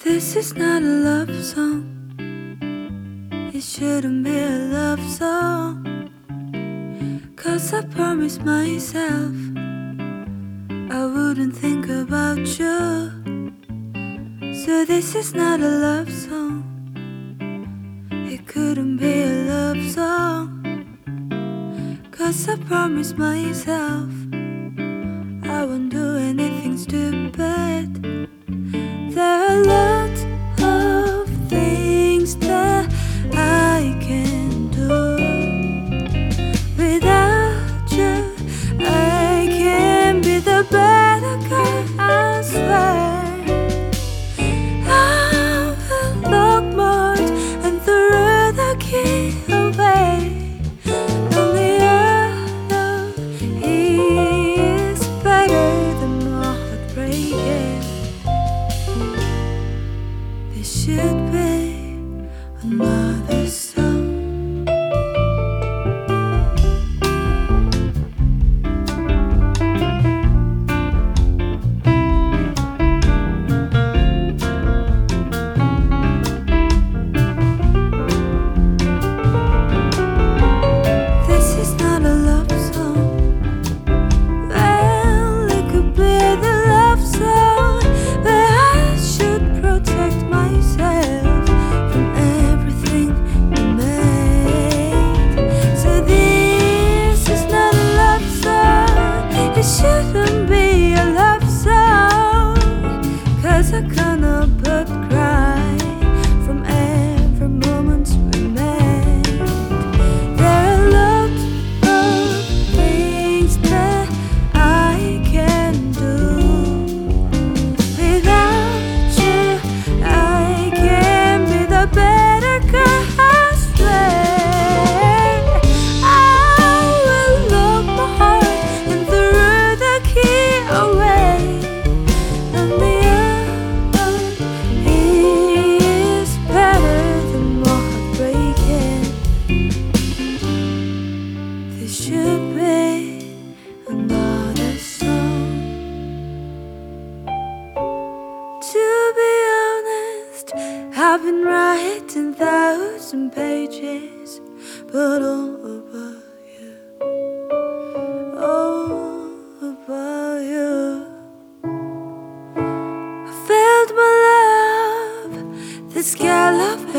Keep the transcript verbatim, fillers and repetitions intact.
This is not a love song. It shouldn't be a love song. 'Cause I promised myself I wouldn't think about you. So this is not a love song. It couldn't be a love song. 'Cause I promised myself I won't do anything stupid. There are lots of things that I can do. Without you, I can be the better girl, I swear. I will look more and throw the key away. Only your love is better than my heartbreaking. This should be another song. This is not a love song. Well, it could be the love song, but I should protect myself from everything you made. So this is not a love song. It shouldn't be a love song. 'Cause I can't help but cry from every moment we made. There are lots of things that I can do. Without you, I can be the better girl, I swear. I will lock my heart and throw the key away. Only your love is better than my heartbreaking. This should be another song. To be honest, I've been writing thousand pages, but all about you, all about you. I felt my love, the scale of